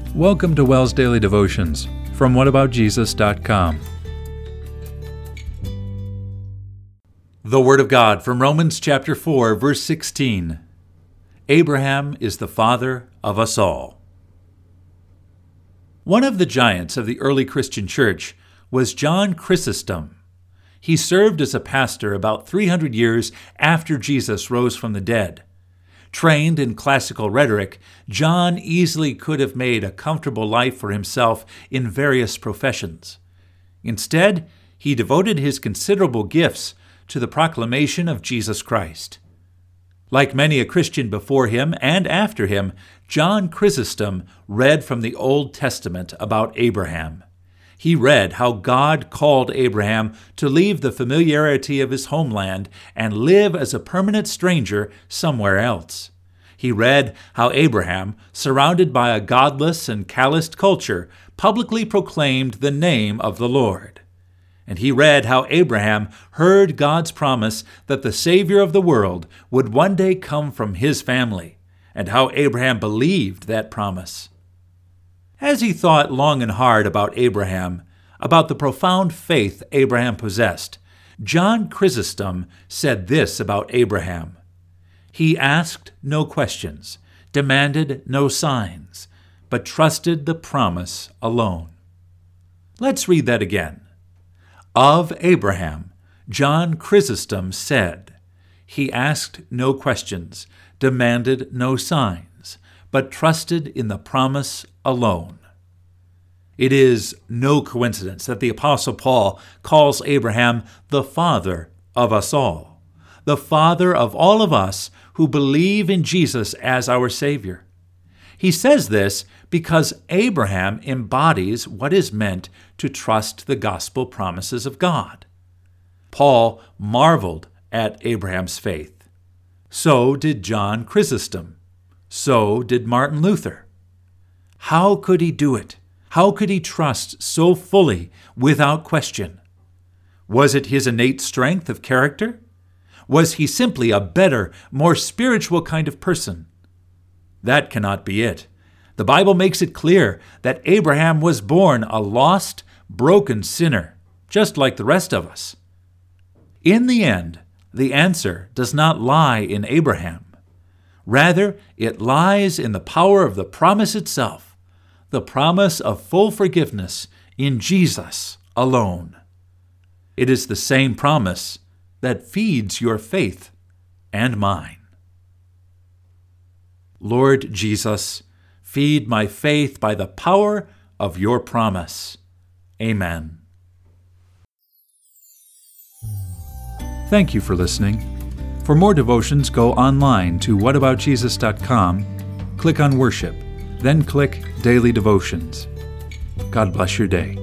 Welcome to WELS Daily Devotions from whataboutjesus.com. The Word of God from Romans chapter 4, verse 16. Abraham is the father of us all. One of the giants of the early Christian church was John Chrysostom. He served as a pastor about 300 years after Jesus rose from the dead. Trained in classical rhetoric, John easily could have made a comfortable life for himself in various professions. Instead, he devoted his considerable gifts to the proclamation of Jesus Christ. Like many a Christian before him and after him, John Chrysostom read from the Old Testament about Abraham. He read how God called Abraham to leave the familiarity of his homeland and live as a permanent stranger somewhere else. He read how Abraham, surrounded by a godless and calloused culture, publicly proclaimed the name of the Lord. And he read how Abraham heard God's promise that the Savior of the world would one day come from his family, and how Abraham believed that promise. As he thought long and hard about Abraham, about the profound faith Abraham possessed, John Chrysostom said this about Abraham. He asked no questions, demanded no signs, but trusted the promise alone. Let's read that again. Of Abraham, John Chrysostom said, he asked no questions, demanded no signs, but trusted in the promise alone. It is no coincidence that the Apostle Paul calls Abraham the father of us all, the father of all of us who believe in Jesus as our Savior. He says this because Abraham embodies what is meant to trust the gospel promises of God. Paul marveled at Abraham's faith. So did John Chrysostom. So did Martin Luther. How could he do it? How could he trust so fully without question? Was it his innate strength of character? Was he simply a better, more spiritual kind of person? That cannot be it. The Bible makes it clear that Abraham was born a lost, broken sinner, just like the rest of us. In the end, the answer does not lie in Abraham. Rather, it lies in the power of the promise itself, the promise of full forgiveness in Jesus alone. It is the same promise that feeds your faith and mine. Lord Jesus, feed my faith by the power of your promise. Amen. Thank you for listening. For more devotions, go online to whataboutjesus.com, click on Worship, then click Daily Devotions. God bless your day.